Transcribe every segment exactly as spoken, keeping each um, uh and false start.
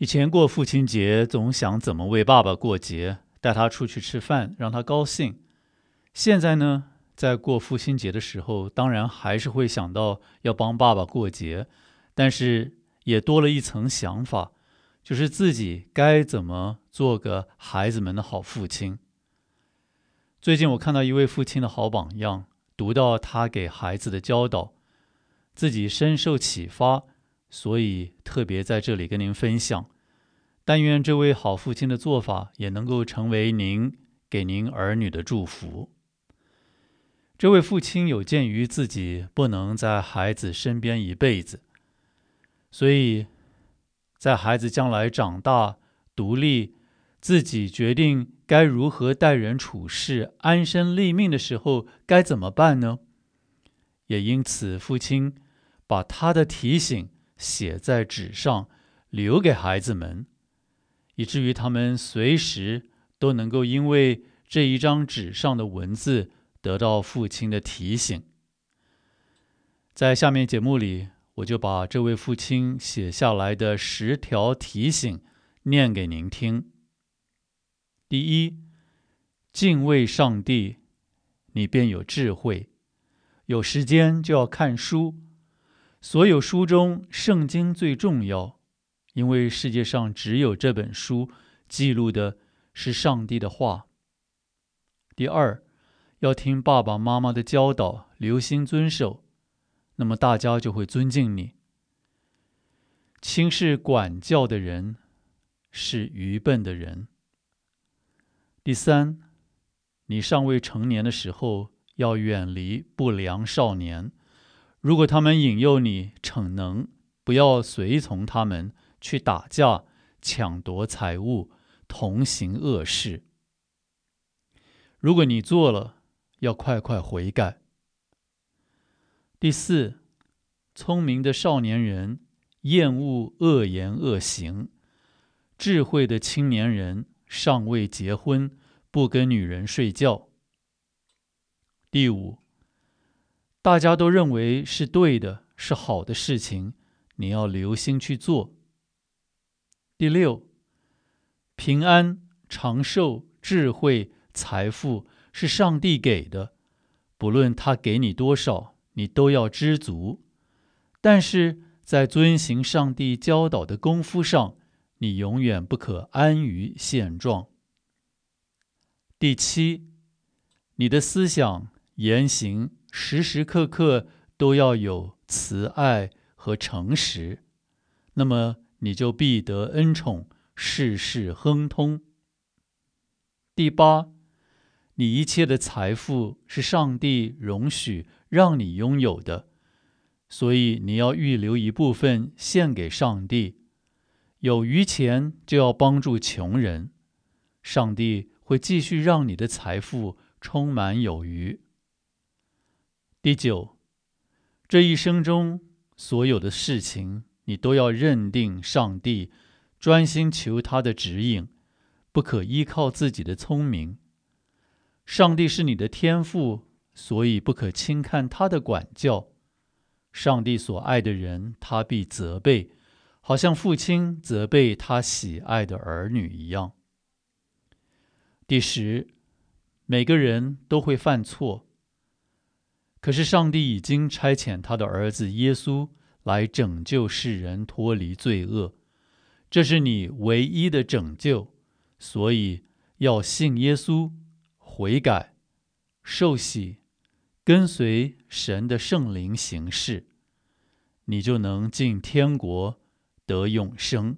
以前过父亲节，总想怎么为爸爸过节，带他出去吃饭，让他高兴。现在呢，在过父亲节的时候，当然还是会想到要帮爸爸过节，但是也多了一层想法，就是自己该怎么做个孩子们的好父亲。最近我看到一位父亲的好榜样，读到他给孩子的教导，自己深受启发，所以特别在这里跟您分享。但愿这位好父亲的做法也能够成为您给您儿女的祝福。这位父亲有鉴于自己不能在孩子身边一辈子，所以在孩子将来长大独立，自己决定该如何待人处事、安身立命的时候，该怎么办呢？也因此，父亲把他的提醒写在纸上，留给孩子们，以至于他们随时都能够因为这一张纸上的文字得到父亲的提醒。在下面节目里，我就把这位父亲写下来的十条提醒念给您听。第一，敬畏上帝，你便有智慧。有时间就要看书，所有书中圣经最重要，因为世界上只有这本书记录的是上帝的话。第二，要听爸爸妈妈的教导，留心遵守，那么大家就会尊敬你。轻视管教的人是愚笨的人。第三，你尚未成年的时候，要远离不良少年。如果他们引诱你逞能，不要随从他们去打架、抢夺财物、同行恶事。如果你做了，要快快悔改。第四，聪明的少年人厌恶恶言恶行，智慧的青年人尚未结婚，不跟女人睡觉。第五，大家都认为是对的，是好的事情，你要留心去做。第六，平安、长寿、智慧、财富是上帝给的，不论他给你多少，你都要知足。但是在遵行上帝教导的功夫上，你永远不可安于现状。第七，你的思想、言行时时刻刻都要有慈爱和诚实，那么你就必得恩宠，事事亨通。第八，你一切的财富是上帝容许让你拥有的，所以你要预留一部分献给上帝。有余钱就要帮助穷人，上帝会继续让你的财富充满有余。第九，这一生中所有的事情，你都要认定上帝，专心求他的指引，不可依靠自己的聪明。上帝是你的天父，所以不可轻看他的管教。上帝所爱的人，他必责备，好像父亲责备他喜爱的儿女一样。第十，每个人都会犯错，可是上帝已经差遣他的儿子耶稣来拯救世人脱离罪恶，这是你唯一的拯救，所以要信耶稣，悔改，受洗，跟随神的圣灵行事，你就能进天国得永生。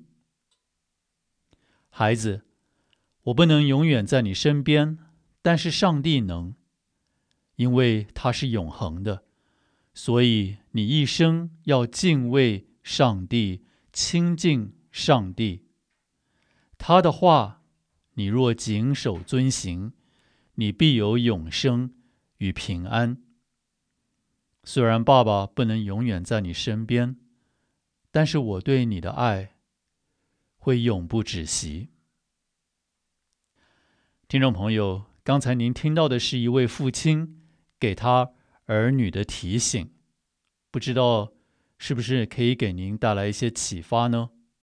孩子，我不能永远在你身边，但是上帝能，因为他是永恒的，所以你一生要敬畏上帝，亲近上帝。他的话，你若谨守遵行，你必有永生与平安。虽然爸爸不能永远在你身边，但是我对你的爱会永不止息。听众朋友，刚才您听到的是一位父亲给他儿女的提醒，不知道是不是可以给您带来一些启发呢？